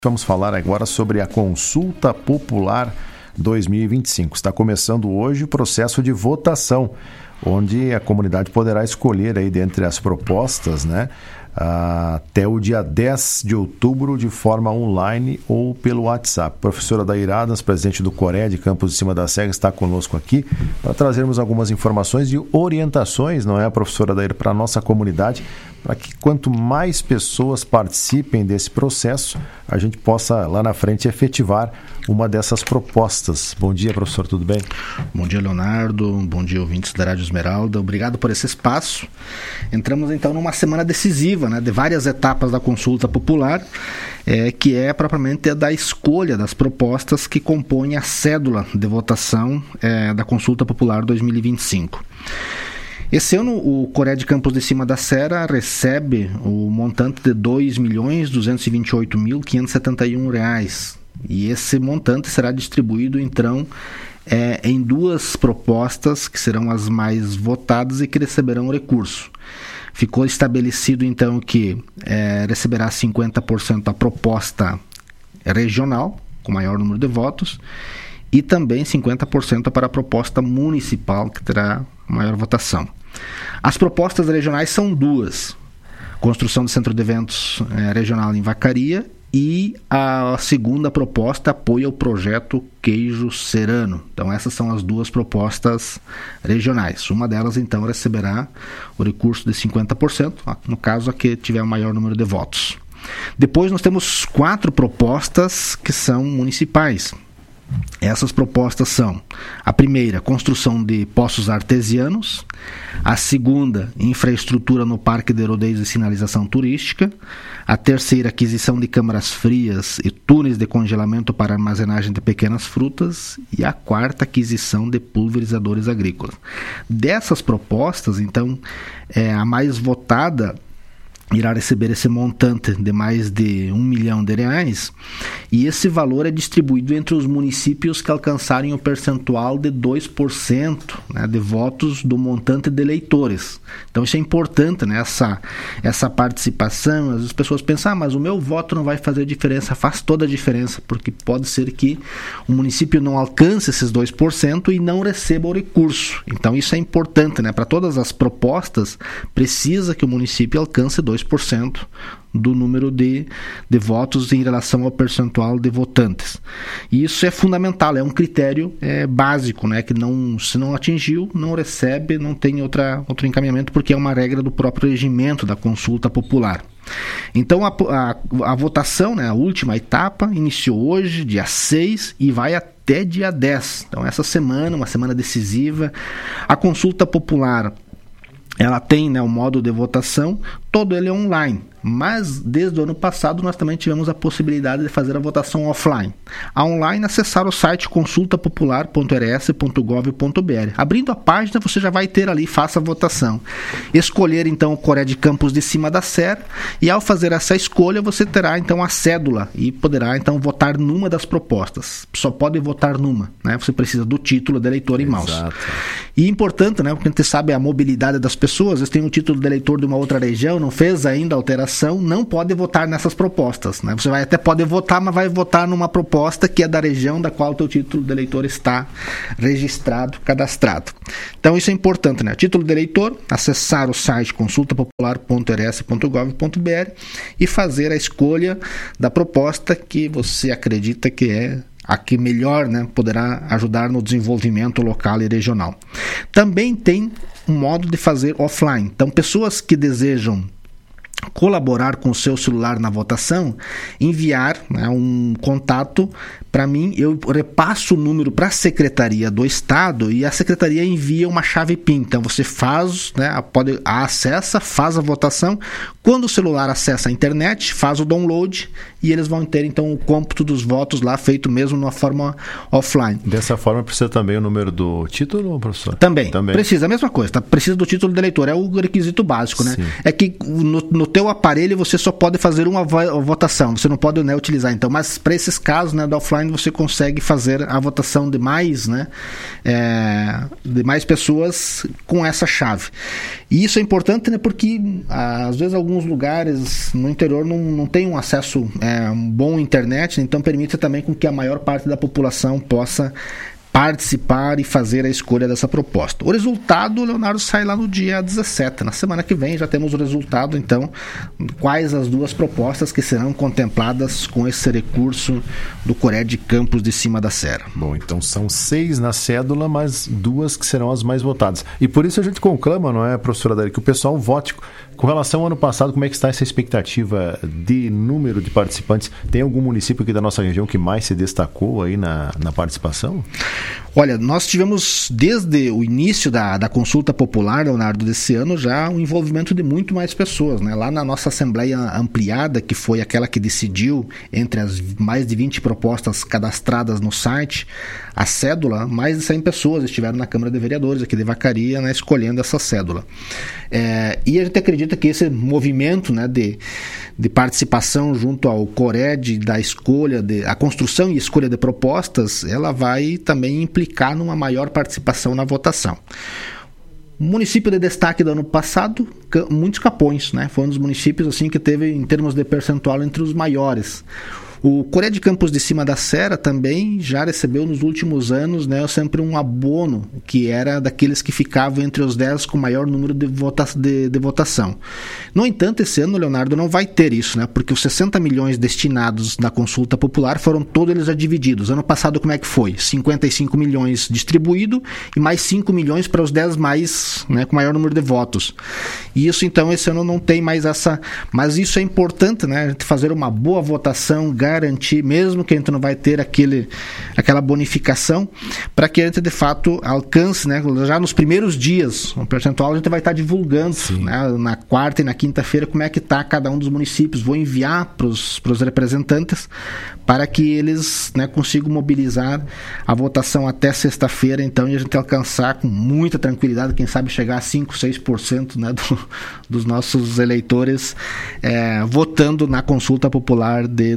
Vamos falar agora sobre a Consulta Popular 2025. Está começando hoje o processo de votação, onde a comunidade poderá escolher aí dentre as propostas, até o dia 10 de outubro de forma online ou pelo WhatsApp. Professora Adair Adams, presidente do CORE de Campos de Cima da Serra, está conosco aqui para trazermos algumas informações e orientações, não é, professora Adair, para a nossa comunidade, para que quanto mais pessoas participem desse processo, a gente possa lá na frente efetivar uma dessas propostas. Bom dia, professor, tudo bem? Bom dia, Leonardo. Bom dia, ouvintes da Rádio Esmeralda. Obrigado por esse espaço. Entramos então numa semana decisiva, de várias etapas da consulta popular, que é propriamente a da escolha das propostas que compõem a cédula de votação da Consulta Popular 2025. Esse ano, o CORE de Campos de Cima da Serra recebe o montante de R$ 2.228.571. E esse montante será distribuído, então, em duas propostas que serão as mais votadas e que receberão recurso. Ficou estabelecido, então, que receberá 50% a proposta regional, com maior número de votos, e também 50% para a proposta municipal, que terá maior votação. As propostas regionais são duas: construção do centro de eventos regional em Vacaria, e a segunda proposta apoia o projeto Queijo Serrano. Então essas são as duas propostas regionais. Uma delas então receberá o recurso de 50%, no caso a que tiver o maior número de votos. Depois nós temos 4 propostas que são municipais. Essas propostas são: a primeira, construção de poços artesianos; a segunda, infraestrutura no Parque de Rodeios e sinalização turística; a terceira, aquisição de câmaras frias e túneis de congelamento para armazenagem de pequenas frutas; e a quarta, aquisição de pulverizadores agrícolas. Dessas propostas, então, a mais votada irá receber esse montante de mais de R$ 1 milhão, e esse valor é distribuído entre os municípios que alcançarem o percentual de 2% de votos do montante de eleitores. Então isso é importante, essa participação. Às vezes as pessoas pensam, mas o meu voto não vai fazer diferença. Faz toda a diferença, porque pode ser que o município não alcance esses 2% e não receba o recurso. Então isso é importante, para todas as propostas, precisa que o município alcance 2% do número de votos em relação ao percentual de votantes. E isso é fundamental, é um critério básico, que se não atingiu, não recebe, não tem outro encaminhamento, porque é uma regra do próprio regimento da consulta popular. Então a votação, a última etapa, iniciou hoje, dia 6, e vai até dia 10. Então essa semana, uma semana decisiva. A consulta popular, ela tem o modo de votação, todo ele é online, mas desde o ano passado nós também tivemos a possibilidade de fazer a votação offline. A online, acessar o site consultapopular.rs.gov.br. Abrindo a página, você já vai ter ali, faça a votação. Escolher então o CORE de Campos de Cima da Serra, e ao fazer essa escolha você terá então a cédula e poderá então votar numa das propostas. Só pode votar numa, Você precisa do título de eleitor em mãos. E importante, porque a gente sabe a mobilidade das pessoas. Às vezes tem um título de eleitor de uma outra região, não fez ainda alteração, não pode votar nessas propostas, Você até pode votar, mas vai votar numa proposta que é da região da qual o teu título de eleitor está registrado, cadastrado. Então isso é importante, Título de eleitor, acessar o site consultapopular.rs.gov.br e fazer a escolha da proposta que você acredita que é a que melhor poderá ajudar no desenvolvimento local e regional. Também tem um modo de fazer offline. Então, pessoas que desejam colaborar com o seu celular na votação, enviar um contato para mim, eu repasso o número para a Secretaria do Estado e a Secretaria envia uma chave PIN. Então você faz, acessa, faz a votação. Quando o celular acessa a internet, faz o download e eles vão ter então o cômputo dos votos lá, feito mesmo de uma forma offline. Dessa forma precisa também o número do título, professor? Também. Precisa, a mesma coisa, precisa do título de eleitor, é o requisito básico, Sim. É que no teu aparelho você só pode fazer uma votação, você não pode, né, utilizar. Então, mas para esses casos, né, do offline, você consegue fazer a votação de mais, né, de mais pessoas com essa chave. E isso é importante, né, porque às vezes alguns lugares no interior não tem um acesso bom à internet, então permite também com que a maior parte da população possa participar e fazer a escolha dessa proposta. O resultado, Leonardo, sai lá no dia 17. Na semana que vem já temos o resultado, então, quais as duas propostas que serão contempladas com esse recurso do Cored Campos de Cima da Serra. Bom, então são 6 na cédula, mas 2 que serão as mais votadas. E por isso a gente conclama, não é, professora Daíra, que o pessoal vote. Com relação ao ano passado, como é que está essa expectativa de número de participantes? Tem algum município aqui da nossa região que mais se destacou aí na participação? Olha, nós tivemos desde o início da consulta popular, Leonardo, desse ano, já um envolvimento de muito mais pessoas, né? Lá na nossa Assembleia Ampliada, que foi aquela que decidiu entre as mais de 20 propostas cadastradas no site, a cédula, mais de 100 pessoas estiveram na Câmara de Vereadores aqui de Vacaria, né, escolhendo essa cédula. E a gente acredita que esse movimento, né, de participação junto ao Cored, da escolha, a construção e escolha de propostas, ela vai também implicar numa maior participação na votação. O município de destaque do ano passado, muitos Capões, né? Foi um dos municípios assim, que teve, em termos de percentual, entre os maiores. O Cored Campos de Cima da Serra também já recebeu nos últimos anos, né, sempre um abono que era daqueles que ficavam entre os 10 com maior número de votação. No entanto, esse ano, Leonardo, não vai ter isso, né, porque os 60 milhões destinados na consulta popular foram todos eles já divididos. Ano passado, como é que foi? 55 milhões distribuído e mais 5 milhões para os 10 mais, né, com maior número de votos. E isso, então, esse ano não tem mais essa... Mas isso é importante, né, a gente fazer uma boa votação, garantir, mesmo que a gente não vai ter aquela bonificação, para que a gente de fato alcance, né, já nos primeiros dias, o percentual a gente vai estar divulgando, né, na quarta e na quinta-feira como é que está cada um dos municípios. Vou enviar para os representantes para que eles, né, consigam mobilizar a votação até sexta-feira, então, e a gente alcançar com muita tranquilidade, quem sabe chegar a 5, 6%, né, dos nossos eleitores votando na consulta popular de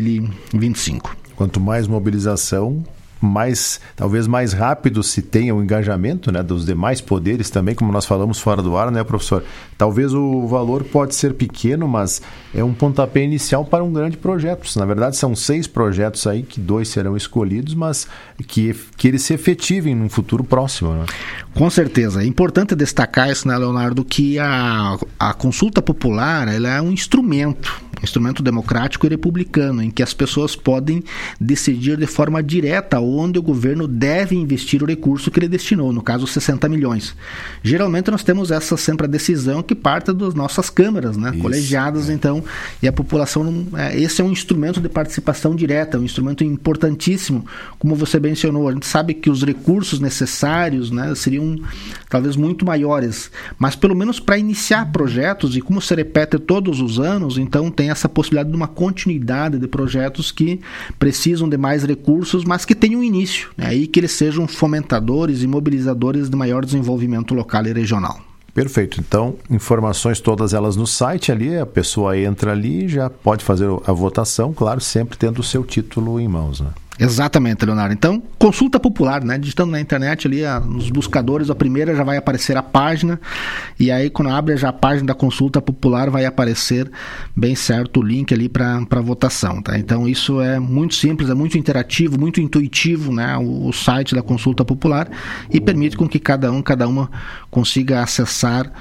2025. Quanto mais mobilização, talvez mais rápido se tenha o engajamento, né, dos demais poderes também, como nós falamos fora do ar, né, professor? Talvez o valor pode ser pequeno, mas é um pontapé inicial para um grande projeto. Na verdade, são 6 projetos aí, que 2 serão escolhidos, mas que eles se efetivem num futuro próximo, né? Com certeza. É importante destacar isso, né, Leonardo, que a consulta popular, ela é um instrumento democrático e republicano, em que as pessoas podem decidir de forma direta onde o governo deve investir o recurso que ele destinou, no caso 60 milhões. Geralmente nós temos sempre a decisão que parte das nossas câmaras, né, colegiadas, então, e a população, esse é um instrumento de participação direta, um instrumento importantíssimo, como você mencionou. A gente sabe que os recursos necessários, né, seriam talvez muito maiores, mas pelo menos para iniciar projetos, e como se repete todos os anos, então tem essa possibilidade de uma continuidade de projetos que precisam de mais recursos, mas que tenham um início, né? Aí que eles sejam fomentadores e mobilizadores de maior desenvolvimento local e regional. Perfeito. Então, informações todas elas no site ali, a pessoa entra ali e já pode fazer a votação, claro, sempre tendo o seu título em mãos, né? Exatamente, Leonardo. Então, consulta popular, né? Digitando na internet ali, nos buscadores, a primeira já vai aparecer a página, e aí quando abre já a página da consulta popular, vai aparecer bem certo o link ali para votação, tá? Então, isso é muito simples, é muito interativo, muito intuitivo, né? O site da consulta popular, e permite com que cada uma consiga acessar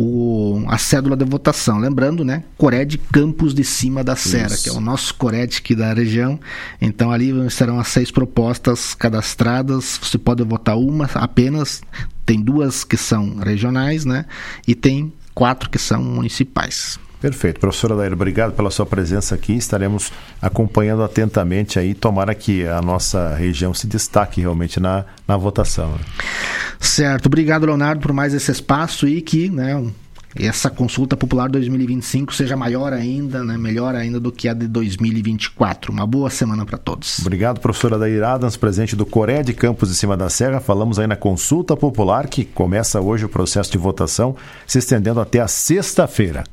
a cédula de votação. Lembrando, né, Cored Campos de Cima da Serra, que é o nosso Cored aqui da região. Então ali serão as 6 propostas cadastradas. Você pode votar uma apenas, tem 2 que são regionais, né, e tem 4 que são municipais. Perfeito. Professora Daíra, obrigado pela sua presença aqui. Estaremos acompanhando atentamente aí, tomara que a nossa região se destaque realmente na votação. Certo. Obrigado, Leonardo, por mais esse espaço, e que, né, essa consulta popular 2025 seja maior ainda, né, melhor ainda do que a de 2024. Uma boa semana para todos. Obrigado, professora Daíra Adams, presidente do Cored Campos de Cima da Serra. Falamos aí na consulta popular, que começa hoje o processo de votação, se estendendo até a sexta-feira.